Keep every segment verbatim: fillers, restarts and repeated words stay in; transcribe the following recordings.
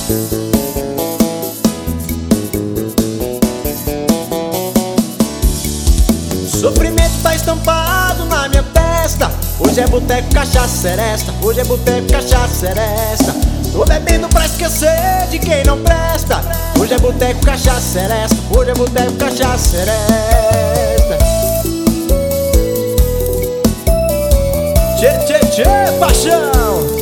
Sofrimento tá estampado na minha testa. Hoje é boteco, cachaça, seresta. Hoje é boteco, cachaça, seresta. Tô bebendo pra esquecer de quem não presta. Hoje é boteco, cachaça, seresta. Hoje é boteco, cachaça, seresta. Tchê, tchê, tchê, paixão.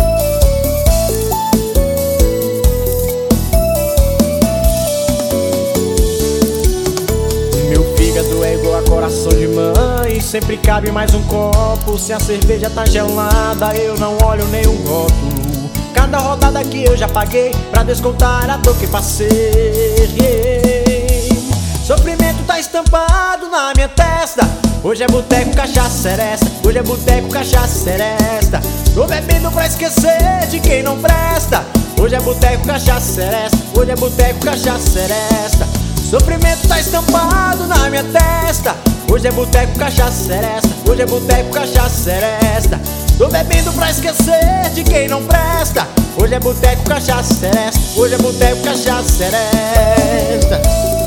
É igual a coração de mãe, sempre cabe mais um copo. Se a cerveja tá gelada, eu não olho nenhum rótulo. Cada rodada que eu já paguei, pra descontar a dor que passei. Sofrimento tá estampado na minha testa. Hoje é boteco, cachaça, seresta. Hoje é boteco, cachaça, seresta. Tô bebendo pra esquecer de quem não presta. Hoje é boteco, cachaça, seresta. Hoje é boteco, cachaça, seresta. Sofrimento tá estampado na minha testa. Hoje é boteco, cachaça, seresta. Hoje é boteco, cachaça, seresta. Tô bebendo pra esquecer de quem não presta. Hoje é boteco, cachaça, seresta. Hoje é boteco, cachaça, seresta.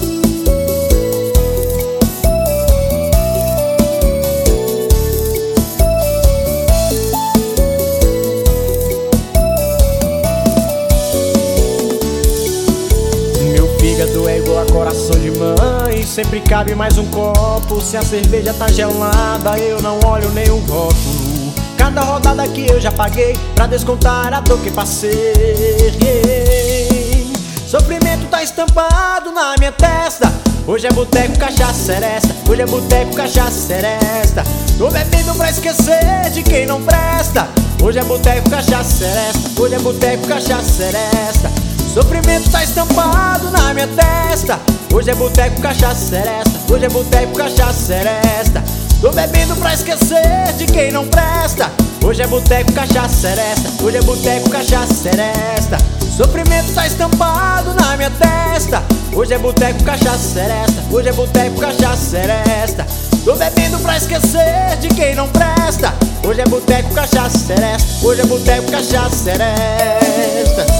Fígado é igual a coração de mãe, sempre cabe mais um copo. Se a cerveja tá gelada, eu não olho nenhum rótulo. Cada rodada que eu já paguei, pra descontar a dor que passei. Sofrimento tá estampado na minha testa. Hoje é boteco, cachaça, seresta. Hoje é boteco, cachaça, seresta. Tô bebendo pra esquecer de quem não presta. Hoje é boteco, cachaça, seresta. Hoje é boteco, cachaça, seresta. Sofrimento tá estampado na minha testa. Hoje é boteco, cachaça, seresta. Hoje é boteco, cachaça, seresta. Tô bebendo pra esquecer de quem não presta. Hoje é boteco, cachaça, seresta. Hoje é boteco, cachaça, seresta. Sofrimento tá estampado na minha testa. Hoje é boteco, cachaça, seresta. Hoje é boteco, cachaça, seresta. Tô bebendo pra esquecer de quem não presta. Hoje é boteco, cachaça, seresta. Hoje é boteco, cachaça, seresta.